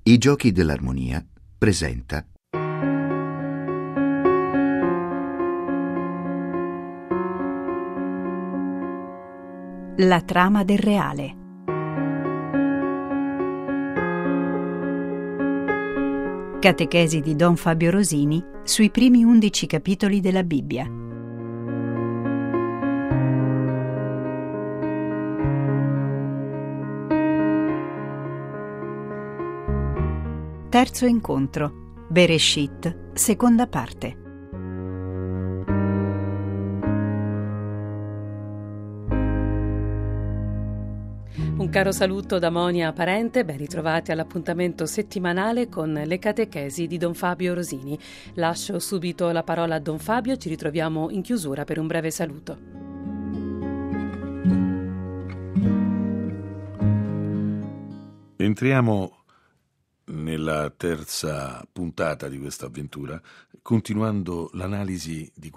I Giochi dell'Armonia presenta La trama del reale. Catechesi di Don Fabio Rosini sui primi 11 capitoli della Bibbia. Terzo incontro. Bereshit, seconda parte. Un caro saluto da Monia Parente, ben ritrovati all'appuntamento settimanale con le catechesi di Don Fabio Rosini. Lascio subito la parola a Don Fabio, ci ritroviamo in chiusura per un breve saluto. Entriamo nella terza puntata di questa avventura, continuando l'analisi di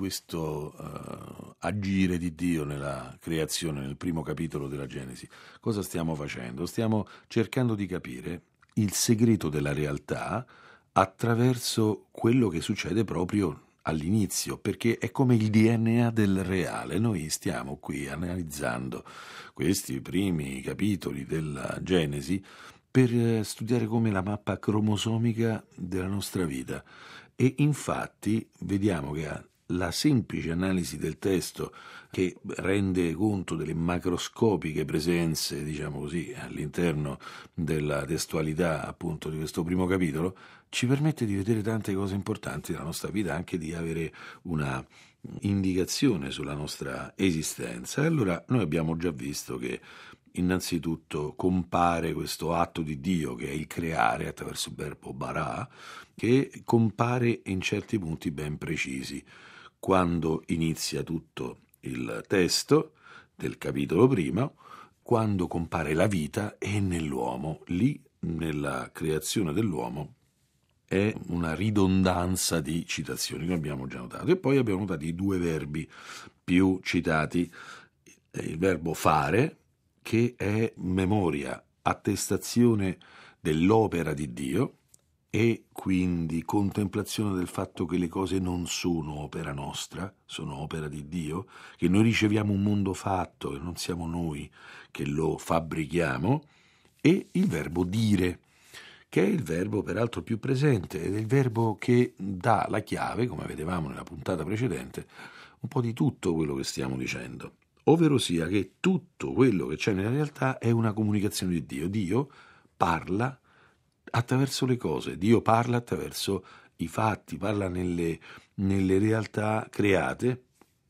questo agire di Dio nella creazione, nel primo capitolo della Genesi. Cosa stiamo facendo? Stiamo cercando di capire il segreto della realtà attraverso quello che succede proprio all'inizio, perché è come il DNA del reale. Noi stiamo qui analizzando questi primi capitoli della Genesi per studiare come la mappa cromosomica della nostra vita, e infatti vediamo che la semplice analisi del testo, che rende conto delle macroscopiche presenze, diciamo così, all'interno della testualità appunto di questo primo capitolo, ci permette di vedere tante cose importanti della nostra vita, anche di avere una indicazione sulla nostra esistenza. E allora noi abbiamo già visto che innanzitutto compare questo atto di Dio, che è il creare attraverso il verbo bara, che compare in certi punti ben precisi. Quando inizia tutto il testo del capitolo primo, quando compare la vita è nell'uomo, lì nella creazione dell'uomo è una ridondanza di citazioni che abbiamo già notato. E poi abbiamo notato i due verbi più citati, il verbo fare, che è memoria, attestazione dell'opera di Dio, e quindi contemplazione del fatto che le cose non sono opera nostra, sono opera di Dio, che noi riceviamo un mondo fatto, che non siamo noi che lo fabbrichiamo, e il verbo dire, che è il verbo peraltro più presente, ed è il verbo che dà la chiave, come vedevamo nella puntata precedente, un po' di tutto quello che stiamo dicendo. Ovvero sia che tutto quello che c'è nella realtà è una comunicazione di Dio. Dio parla attraverso le cose, Dio parla attraverso i fatti, parla nelle realtà create,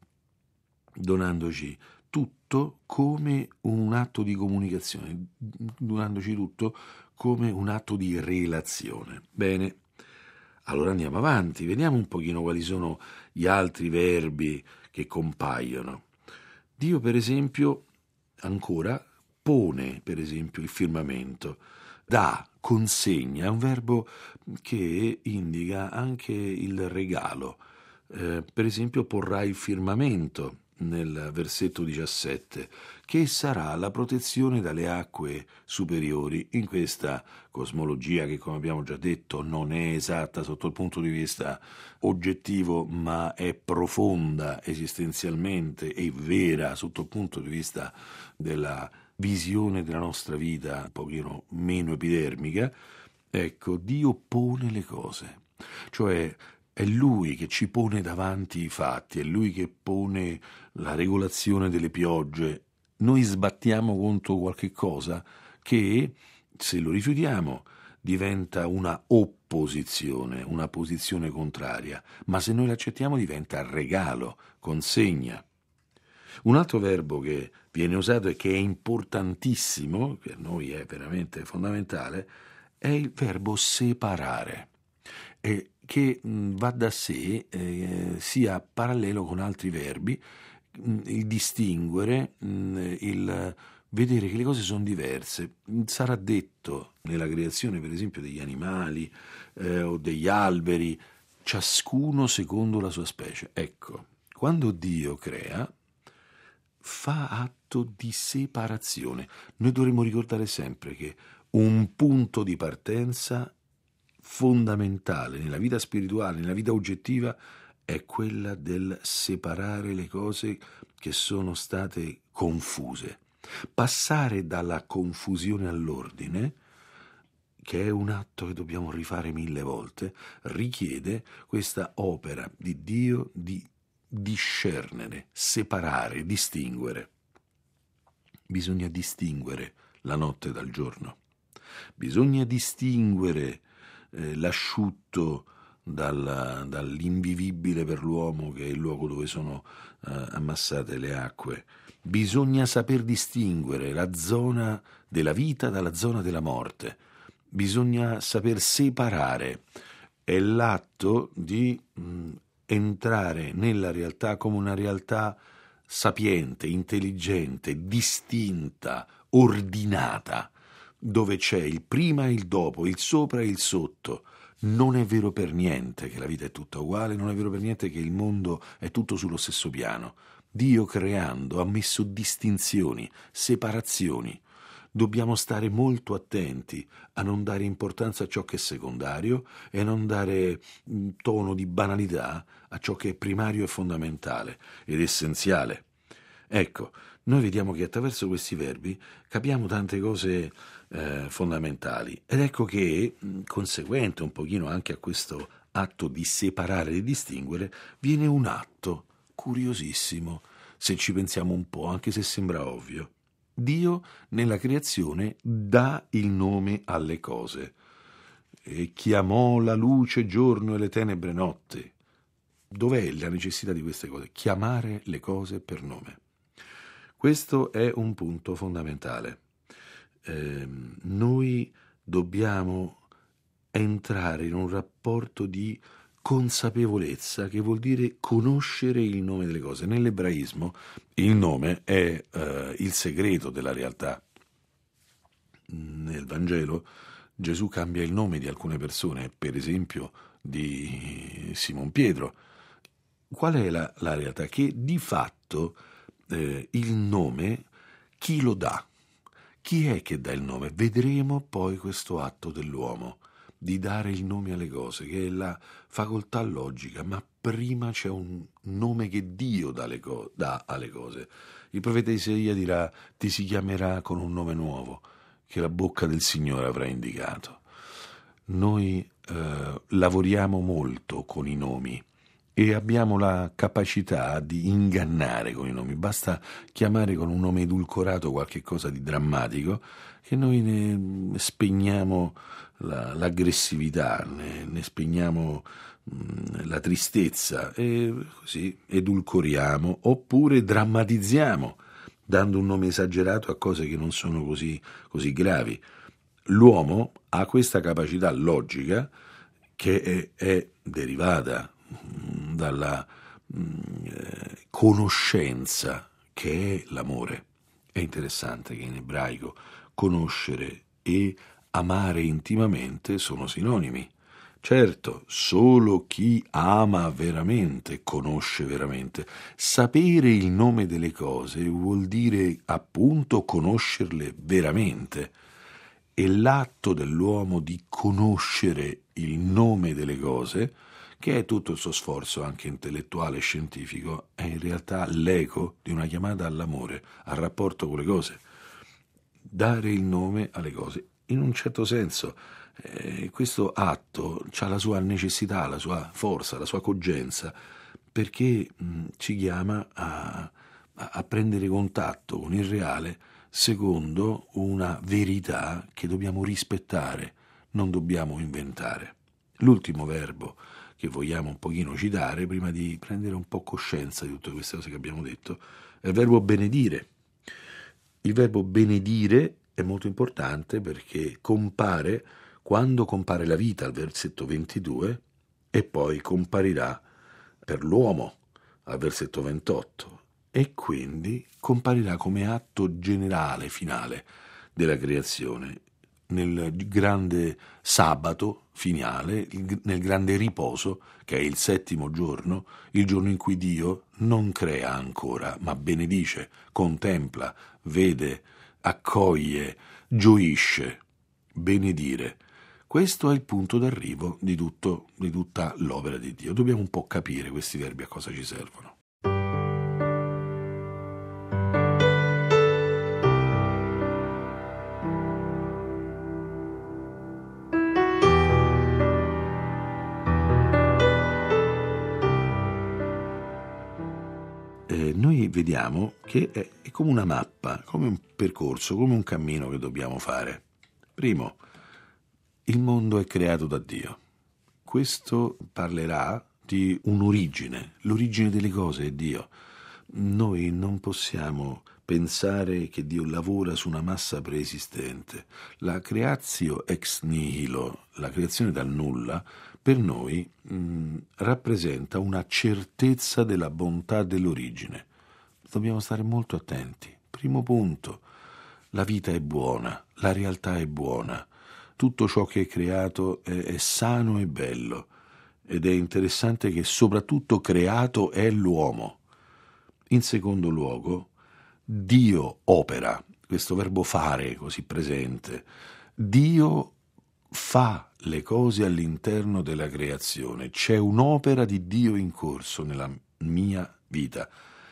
donandoci tutto come un atto di comunicazione, donandoci tutto come un atto di relazione. Bene, allora andiamo avanti, vediamo un pochino quali sono gli altri verbi che compaiono. Dio, per esempio, ancora pone, per esempio, il firmamento, dà, consegna, è un verbo che indica anche il regalo. Per esempio, porrà il firmamento nel versetto 17, che sarà la protezione dalle acque superiori in questa cosmologia che, come abbiamo già detto, non è esatta sotto il punto di vista oggettivo, ma è profonda esistenzialmente e vera sotto il punto di vista della visione della nostra vita un pochino meno epidermica. Ecco, Dio pone le cose, cioè è Lui che ci pone davanti i fatti, è Lui che pone la regolazione delle piogge. Noi sbattiamo contro qualche cosa che, se lo rifiutiamo, diventa una opposizione, una posizione contraria, ma se noi l'accettiamo diventa regalo, consegna. Un altro verbo che viene usato e che è importantissimo, per noi è veramente fondamentale, è il verbo separare, che va da sé, sia parallelo con altri verbi, il distinguere, il vedere che le cose sono diverse. Sarà detto nella creazione, per esempio, degli animali o degli alberi, ciascuno secondo la sua specie. Ecco, quando Dio crea, fa atto di separazione. Noi dovremmo ricordare sempre che un punto di partenza fondamentale nella vita spirituale, nella vita oggettiva, è quella del separare le cose che sono state confuse. Passare dalla confusione all'ordine, che è un atto che dobbiamo rifare 1000 volte, richiede questa opera di Dio di discernere, separare, distinguere. Bisogna distinguere la notte dal giorno. Bisogna distinguere l'asciutto dall'invivibile per l'uomo, che è il luogo dove sono ammassate le acque. Bisogna saper distinguere la zona della vita dalla zona della morte. Bisogna saper separare. È l'atto di entrare nella realtà come una realtà sapiente, intelligente, distinta, ordinata, dove c'è il prima e il dopo, il sopra e il sotto. Non è vero per niente che la vita è tutta uguale, non è vero per niente che il mondo è tutto sullo stesso piano. Dio, creando, ha messo distinzioni, separazioni. Dobbiamo stare molto attenti a non dare importanza a ciò che è secondario e a non dare un tono di banalità a ciò che è primario e fondamentale ed essenziale. Ecco, noi vediamo che attraverso questi verbi capiamo tante cose fondamentali, ed ecco che, conseguente un pochino anche a questo atto di separare e distinguere, viene un atto curiosissimo, se ci pensiamo un po', anche se sembra ovvio. Dio nella creazione dà il nome alle cose e chiamò la luce giorno e le tenebre notte. Dov'è la necessità di queste cose? Chiamare le cose per nome. Questo è un punto fondamentale. Noi dobbiamo entrare in un rapporto di consapevolezza, che vuol dire conoscere il nome delle cose. Nell'ebraismo il nome è il segreto della realtà. Nel Vangelo Gesù cambia il nome di alcune persone, per esempio di Simon Pietro. Qual è la realtà? Che di fatto il nome, chi lo dà? Chi è che dà il nome? Vedremo poi questo atto dell'uomo di dare il nome alle cose, che è la facoltà logica, ma prima c'è un nome che Dio dà alle cose. Il profeta Isaia dirà: ti si chiamerà con un nome nuovo che la bocca del Signore avrà indicato. Noi lavoriamo molto con i nomi e abbiamo la capacità di ingannare con i nomi. Basta chiamare con un nome edulcorato qualche cosa di drammatico che noi ne spegniamo l'aggressività, ne spegniamo la tristezza e così edulcoriamo oppure drammatizziamo dando un nome esagerato a cose che non sono così gravi. L'uomo ha questa capacità logica che è derivata dalla conoscenza, che è l'amore. È interessante che in ebraico conoscere e amare intimamente sono sinonimi. Certo, solo chi ama veramente conosce veramente. Sapere il nome delle cose vuol dire appunto conoscerle veramente. E l'atto dell'uomo di conoscere il nome delle cose, che è tutto il suo sforzo anche intellettuale e scientifico, è in realtà l'eco di una chiamata all'amore, al rapporto con le cose. Dare il nome alle cose. In un certo senso questo atto ha la sua necessità, la sua forza, la sua cogenza, perché ci chiama a prendere contatto con il reale secondo una verità che dobbiamo rispettare, non dobbiamo inventare. L'ultimo verbo che vogliamo un pochino citare, prima di prendere un po' coscienza di tutte queste cose che abbiamo detto, è il verbo benedire. Il verbo benedire è molto importante perché compare quando compare la vita al versetto 22 e poi comparirà per l'uomo al versetto 28 e quindi comparirà come atto generale, finale della creazione, nel grande sabato finale, nel grande riposo che è il settimo giorno, il giorno in cui Dio non crea ancora, ma benedice, contempla, vede, accoglie, gioisce. benedire. Questo è il punto d'arrivo di tutta l'opera di Dio. Dobbiamo un po' capire questi verbi a cosa ci servono. Noi vediamo che è come una mappa, come un percorso, come un cammino che dobbiamo fare. Primo, il mondo è creato da Dio. Questo parlerà di un'origine, l'origine delle cose è Dio. Noi non possiamo pensare che Dio lavora su una massa preesistente. La creatio ex nihilo, la creazione dal nulla, per noi rappresenta una certezza della bontà dell'origine. Dobbiamo stare molto attenti. Primo punto, la vita è buona, la realtà è buona, tutto ciò che è creato è sano e bello, ed è interessante che soprattutto creato è l'uomo. In secondo luogo, Dio opera, questo verbo fare così presente. Dio fa le cose all'interno della creazione, c'è un'opera di Dio in corso nella mia vita.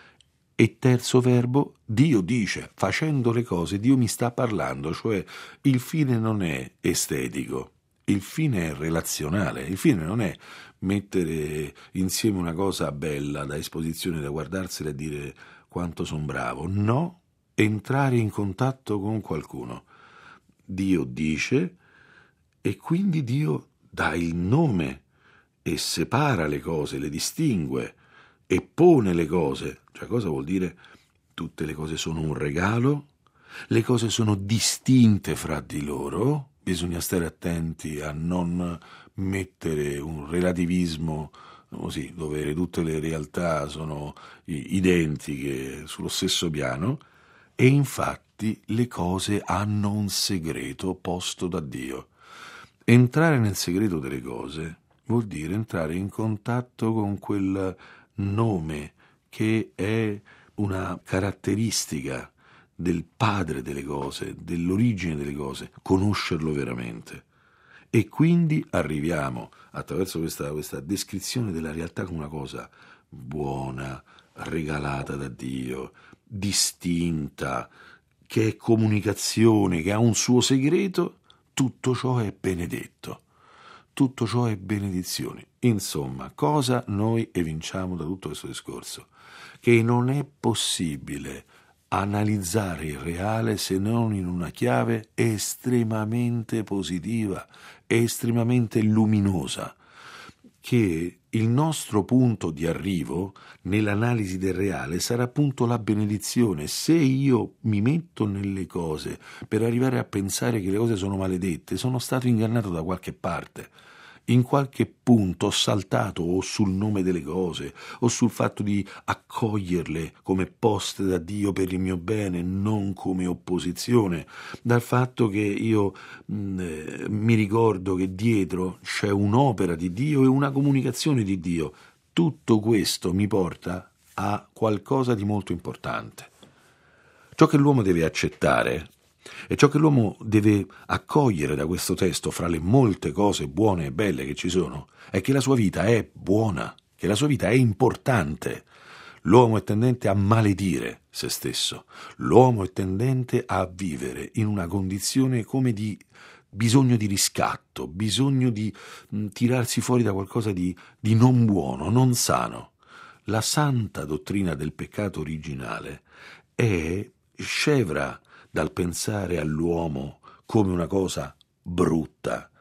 E terzo verbo, Dio dice, facendo le cose, Dio mi sta parlando, cioè il fine non è estetico, il fine è relazionale, il fine non è mettere insieme una cosa bella da esposizione, da guardarsela e dire quanto sono bravo, no, entrare in contatto con qualcuno. Dio dice e quindi Dio dà il nome e separa le cose, le distingue e pone le cose. Cioè cosa vuol dire? Tutte le cose sono un regalo, le cose sono distinte fra di loro, bisogna stare attenti a non mettere un relativismo così, dove tutte le realtà sono identiche sullo stesso piano, e infatti le cose hanno un segreto posto da Dio. Entrare nel segreto delle cose vuol dire entrare in contatto con quel nome che è una caratteristica del padre delle cose, dell'origine delle cose, conoscerlo veramente. E quindi arriviamo, attraverso questa descrizione della realtà come una cosa buona, regalata da Dio, distinta, che è comunicazione, che ha un suo segreto, tutto ciò è benedetto. Tutto ciò è benedizione. Insomma, cosa noi evinciamo da tutto questo discorso? Che non è possibile analizzare il reale se non in una chiave estremamente positiva, estremamente luminosa, che il nostro punto di arrivo nell'analisi del reale sarà appunto la benedizione. Se io mi metto nelle cose per arrivare a pensare che le cose sono maledette, sono stato ingannato da qualche parte. In qualche punto ho saltato o sul nome delle cose o sul fatto di accoglierle come poste da Dio per il mio bene, non come opposizione, dal fatto che io mi ricordo che dietro c'è un'opera di Dio e una comunicazione di Dio. Tutto questo mi porta a qualcosa di molto importante. Ciò che l'uomo deve accettare e ciò che l'uomo deve accogliere da questo testo, fra le molte cose buone e belle che ci sono, è che la sua vita è buona, che la sua vita è importante. L'uomo è tendente a maledire se stesso, l'uomo è tendente a vivere in una condizione come di bisogno di riscatto, bisogno di tirarsi fuori da qualcosa di non buono, non sano. La santa dottrina del peccato originale è scevra dal pensare all'uomo come una cosa brutta,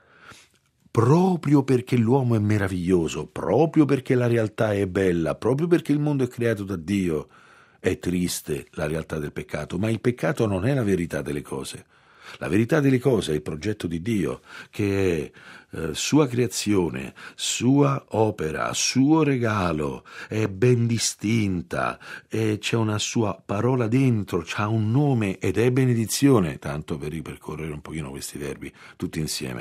proprio perché l'uomo è meraviglioso, proprio perché la realtà è bella, proprio perché il mondo è creato da Dio. È triste la realtà del peccato, ma il peccato non è la verità delle cose. La verità delle cose è il progetto di Dio, che è sua creazione, sua opera, suo regalo, è ben distinta, e c'è una sua parola dentro, c'ha un nome ed è benedizione, tanto per ripercorrere un pochino questi verbi tutti insieme.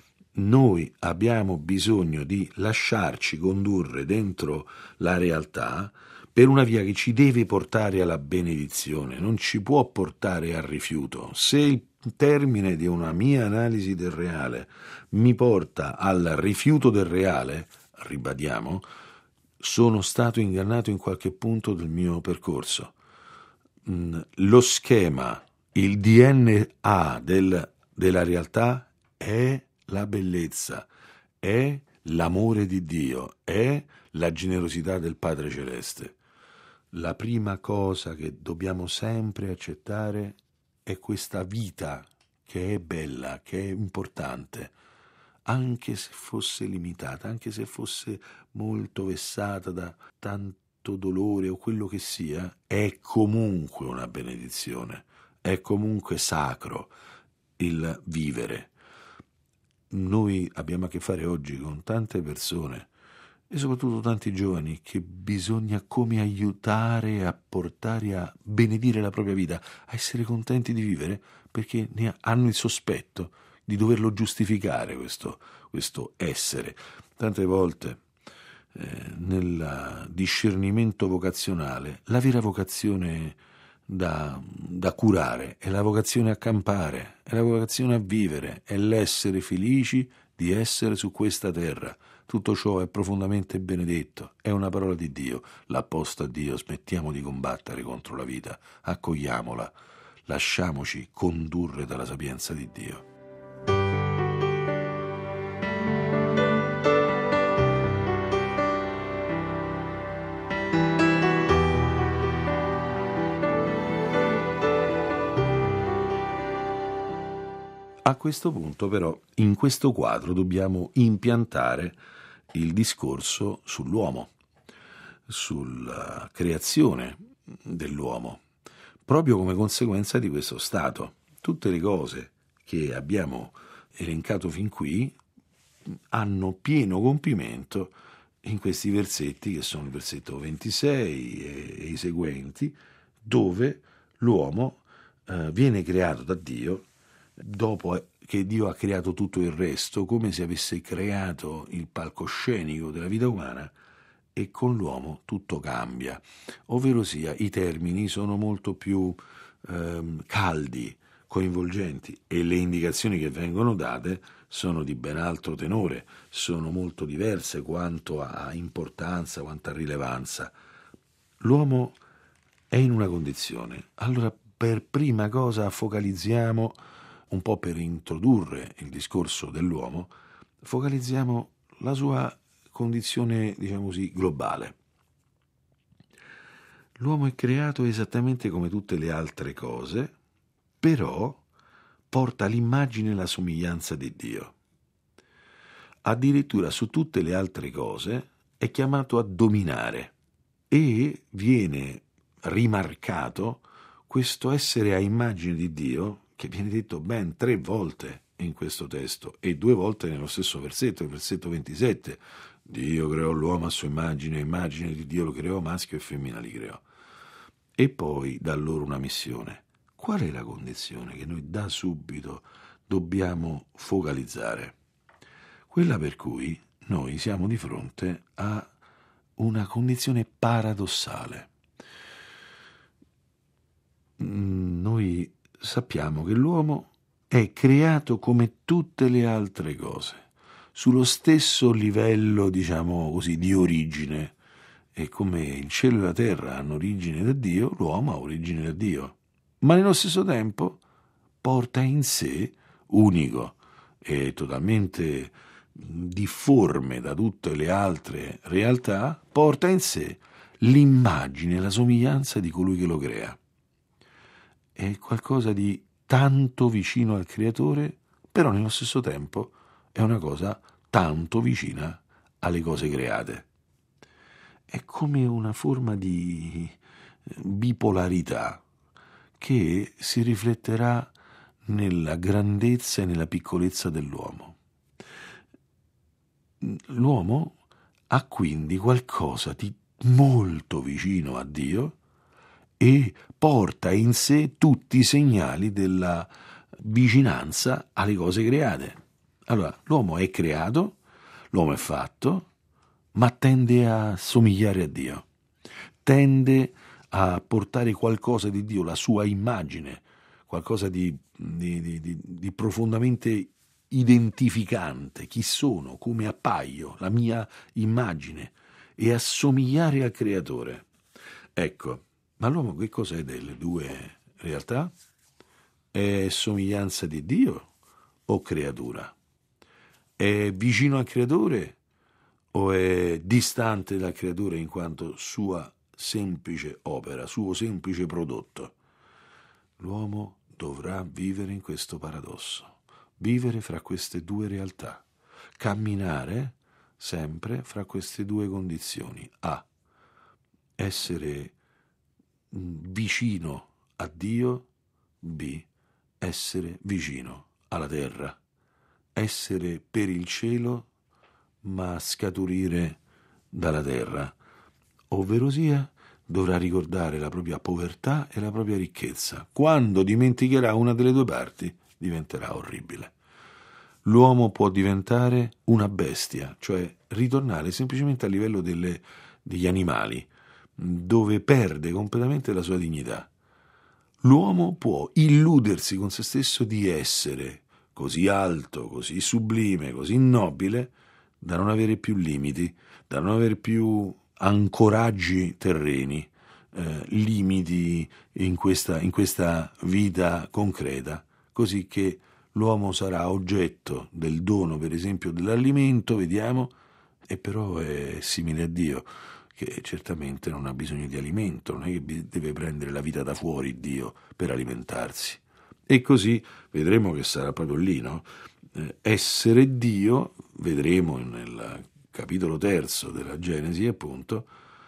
Noi abbiamo bisogno di lasciarci condurre dentro la realtà per una via che ci deve portare alla benedizione, non ci può portare al rifiuto. Se il termine di una mia analisi del reale mi porta al rifiuto del reale, ribadiamo, sono stato ingannato in qualche punto del mio percorso. Lo schema, il DNA della realtà è la bellezza, è l'amore di Dio, è la generosità del Padre Celeste. La prima cosa che dobbiamo sempre accettare è questa vita che è bella, che è importante, anche se fosse limitata, anche se fosse molto vessata da tanto dolore o quello che sia, è comunque una benedizione, è comunque sacro il vivere. Noi abbiamo a che fare oggi con tante persone e soprattutto tanti giovani che bisogna come aiutare a portare a benedire la propria vita, a essere contenti di vivere, perché ne hanno il sospetto di doverlo giustificare questo essere. Tante volte nel discernimento vocazionale la vera vocazione da curare è la vocazione a campare, è la vocazione a vivere, è l'essere felici di essere su questa terra. Tutto ciò è profondamente benedetto, è una parola di Dio, l'apposta a Dio. Smettiamo di combattere contro la vita, accogliamola, lasciamoci condurre dalla sapienza di Dio. A questo punto però, in questo quadro dobbiamo impiantare il discorso sull'uomo, sulla creazione dell'uomo, proprio come conseguenza di questo stato. Tutte le cose che abbiamo elencato fin qui hanno pieno compimento in questi versetti, che sono il versetto 26 e i seguenti, dove l'uomo viene creato da Dio dopo che Dio ha creato tutto il resto, come se avesse creato il palcoscenico della vita umana, e con l'uomo tutto cambia, ovvero sia i termini sono molto più caldi, coinvolgenti, e le indicazioni che vengono date sono di ben altro tenore, sono molto diverse quanto a importanza, quanto a rilevanza. L'uomo è in una condizione, allora per prima cosa focalizziamo, un po' per introdurre il discorso dell'uomo, focalizziamo la sua condizione, diciamo così, globale. L'uomo è creato esattamente come tutte le altre cose, però porta l'immagine e la somiglianza di Dio. Addirittura su tutte le altre cose è chiamato a dominare e viene rimarcato questo essere a immagine di Dio, che viene detto ben 3 volte in questo testo e 2 volte nello stesso versetto, il versetto 27. Dio creò l'uomo a sua immagine, immagine di Dio lo creò, maschio e femmina li creò. E poi dà loro una missione. Qual è la condizione che noi da subito dobbiamo focalizzare? Quella per cui noi siamo di fronte a una condizione paradossale. Noi sappiamo che l'uomo è creato come tutte le altre cose, sullo stesso livello, diciamo così, di origine, e come il cielo e la terra hanno origine da Dio, l'uomo ha origine da Dio, ma nello stesso tempo porta in sé, unico e totalmente difforme da tutte le altre realtà, porta in sé l'immagine e la somiglianza di colui che lo crea. È qualcosa di tanto vicino al creatore, però nello stesso tempo è una cosa tanto vicina alle cose create. È come una forma di bipolarità che si rifletterà nella grandezza e nella piccolezza dell'uomo. L'uomo ha quindi qualcosa di molto vicino a Dio e porta in sé tutti i segnali della vicinanza alle cose create. Allora, l'uomo è creato, l'uomo è fatto, ma tende a somigliare a Dio, tende a portare qualcosa di Dio, la sua immagine, qualcosa di profondamente identificante. Chi sono, come appaio, la mia immagine, e assomigliare al creatore. Ecco, ma l'uomo che cos'è delle due realtà? È somiglianza di Dio o creatura? È vicino al creatore o è distante dal creatore in quanto sua semplice opera, suo semplice prodotto? L'uomo dovrà vivere in questo paradosso, vivere fra queste due realtà, camminare sempre fra queste due condizioni: A, essere vicino a Dio; B, essere vicino alla terra, essere per il cielo ma scaturire dalla terra, ovverosia dovrà ricordare la propria povertà e la propria ricchezza. Quando dimenticherà una delle due parti, diventerà orribile. L'uomo può diventare una bestia, cioè ritornare semplicemente a livello degli animali, dove perde completamente la sua dignità. L'uomo può illudersi con se stesso di essere così alto, così sublime, così nobile, da non avere più limiti, da non avere più ancoraggi terreni, limiti in questa vita concreta, così che l'uomo sarà oggetto del dono, per esempio, dell'alimento, vediamo, e però è simile a Dio, che certamente non ha bisogno di alimento, non è che deve prendere la vita da fuori Dio per alimentarsi. E così vedremo che sarà proprio lì, no? Essere Dio, vedremo nel capitolo 3 della Genesi, appunto,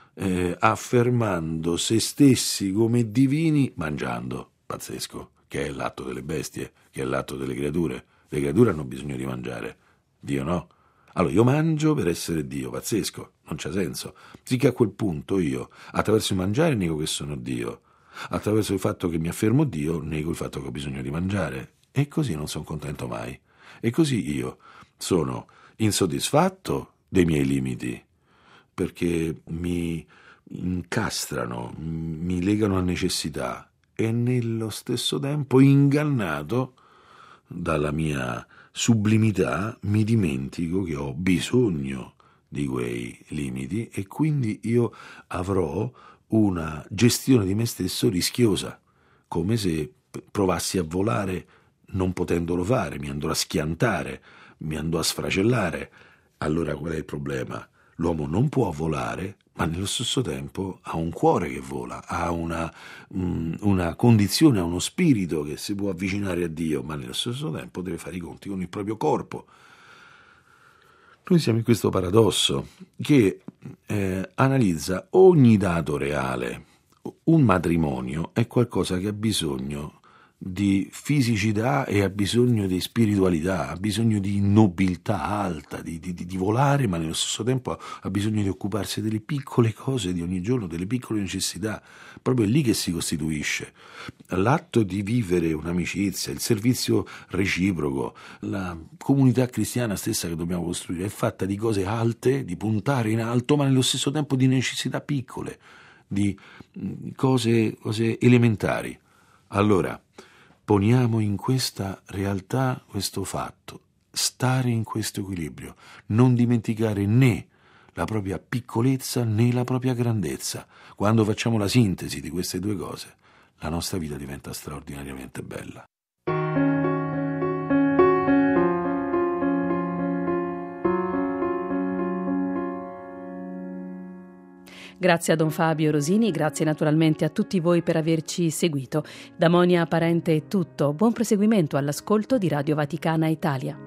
affermando se stessi come divini mangiando, pazzesco, che è l'atto delle bestie, che è l'atto delle creature. Le creature hanno bisogno di mangiare, Dio no. Allora io mangio per essere Dio, pazzesco, non c'ha senso. Sì che a quel punto io, attraverso il mangiare, nego che sono Dio, attraverso il fatto che mi affermo Dio, nego il fatto che ho bisogno di mangiare, e così non sono contento mai. E così io sono insoddisfatto dei miei limiti, perché mi incastrano, mi legano a necessità, e nello stesso tempo, ingannato dalla mia sublimità, mi dimentico che ho bisogno di quei limiti, e quindi io avrò una gestione di me stesso rischiosa, come se provassi a volare non potendolo fare, mi andrò a schiantare, mi andrò a sfracellare. Allora qual è il problema? L'uomo non può volare, ma nello stesso tempo ha un cuore che vola, ha una condizione, ha uno spirito che si può avvicinare a Dio, ma nello stesso tempo deve fare i conti con il proprio corpo. Noi siamo in questo paradosso che analizza ogni dato reale. Un matrimonio è qualcosa che ha bisogno di fisicità e ha bisogno di spiritualità, ha bisogno di nobiltà alta, di volare, ma nello stesso tempo ha bisogno di occuparsi delle piccole cose di ogni giorno, delle piccole necessità. Proprio è lì che si costituisce l'atto di vivere un'amicizia, il servizio reciproco, la comunità cristiana stessa che dobbiamo costruire è fatta di cose alte, di puntare in alto, ma nello stesso tempo di necessità piccole, di cose elementari. Allora, poniamo in questa realtà questo fatto, stare in questo equilibrio, non dimenticare né la propria piccolezza né la propria grandezza. Quando facciamo la sintesi di queste due cose, la nostra vita diventa straordinariamente bella. Grazie a Don Fabio Rosini, grazie naturalmente a tutti voi per averci seguito. Da Monia Parente è tutto, buon proseguimento all'ascolto di Radio Vaticana Italia.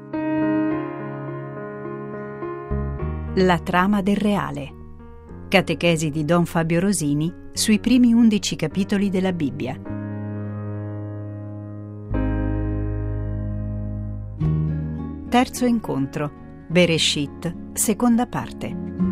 La trama del reale. Catechesi di Don Fabio Rosini sui primi 11 capitoli della Bibbia. Terzo incontro. Bereshit, seconda parte.